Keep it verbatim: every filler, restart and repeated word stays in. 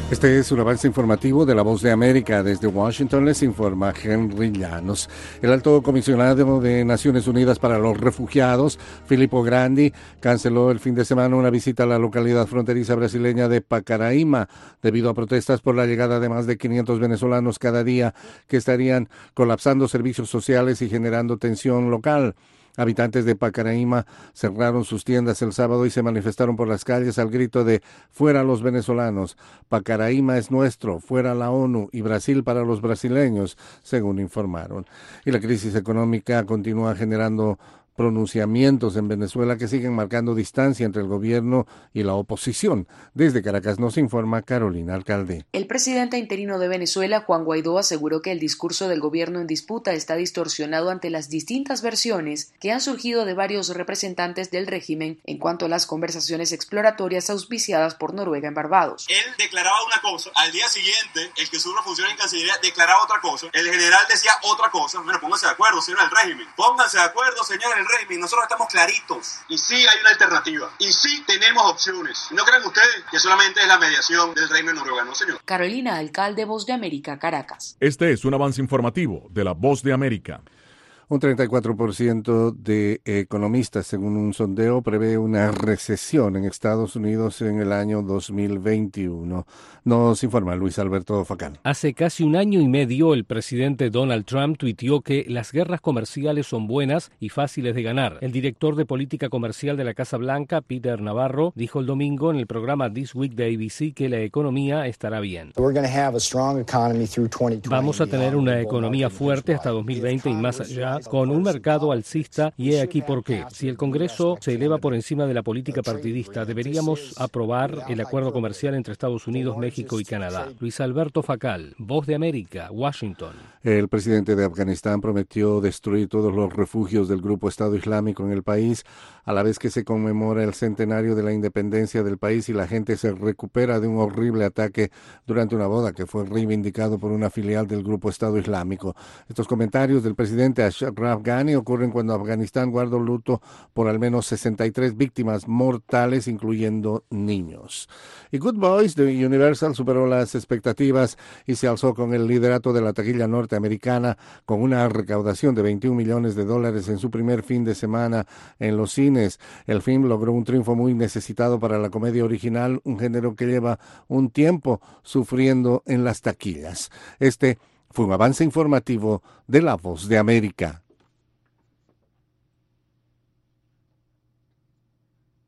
Este es un avance informativo de La Voz de América. Desde Washington les informa Henry Llanos. El alto comisionado de Naciones Unidas para los Refugiados, Filippo Grandi, canceló el fin de semana una visita a la localidad fronteriza brasileña de Pacaraima debido a protestas por la llegada de más de quinientos venezolanos cada día que estarían colapsando servicios sociales y generando tensión local. Habitantes de Pacaraima cerraron sus tiendas el sábado y se manifestaron por las calles al grito de «Fuera los venezolanos! Pacaraima es nuestro, fuera la ONU y Brasil para los brasileños», según informaron. Y la crisis económica continúa generando pronunciamientos en Venezuela que siguen marcando distancia entre el gobierno y la oposición. Desde Caracas nos informa Carolina Alcalde. El presidente interino de Venezuela, Juan Guaidó, aseguró que el discurso del gobierno en disputa está distorsionado ante las distintas versiones que han surgido de varios representantes del régimen en cuanto a las conversaciones exploratorias auspiciadas por Noruega en Barbados. Él declaraba una cosa, al día siguiente el que sube función en Cancillería declaraba otra cosa, el general decía otra cosa. Bueno, pónganse de acuerdo, señor del régimen. Pónganse de acuerdo, señor del régimen. Nosotros estamos claritos. Y sí hay una alternativa. Y sí tenemos opciones. ¿No creen ustedes que solamente es la mediación del régimen noruegano, señor? Carolina Alcalde, Voz de América, Caracas. Este es un avance informativo de la Voz de América. Un treinta y cuatro por ciento de economistas, según un sondeo, prevé una recesión en Estados Unidos en el año dos mil veintiuno. Nos informa Luis Alberto Facán. Hace casi un año y medio, el presidente Donald Trump tuiteó que las guerras comerciales son buenas y fáciles de ganar. El director de política comercial de la Casa Blanca, Peter Navarro, dijo el domingo en el programa This Week de A B C que la economía estará bien. Vamos a tener una economía fuerte hasta dos mil veinte y más allá, con un mercado alcista, y he aquí por qué. Si el Congreso se eleva por encima de la política partidista, deberíamos aprobar el acuerdo comercial entre Estados Unidos, México y Canadá. Luis Alberto Facal, Voz de América, Washington. El presidente de Afganistán prometió destruir todos los refugios del grupo Estado Islámico en el país, a la vez que se conmemora el centenario de la independencia del país y la gente se recupera de un horrible ataque durante una boda que fue reivindicado por una filial del grupo Estado Islámico. Estos comentarios del presidente Ashraf Ghani ocurren cuando Afganistán guarda luto por al menos sesenta y tres víctimas mortales, incluyendo niños. Y Good Boys de Universal superó las expectativas y se alzó con el liderato de la taquilla norteamericana con una recaudación de veintiún millones de dólares en su primer fin de semana en los cines. El film logró un triunfo muy necesitado para la comedia original, un género que lleva un tiempo sufriendo en las taquillas. Este fue un avance informativo de La Voz de América.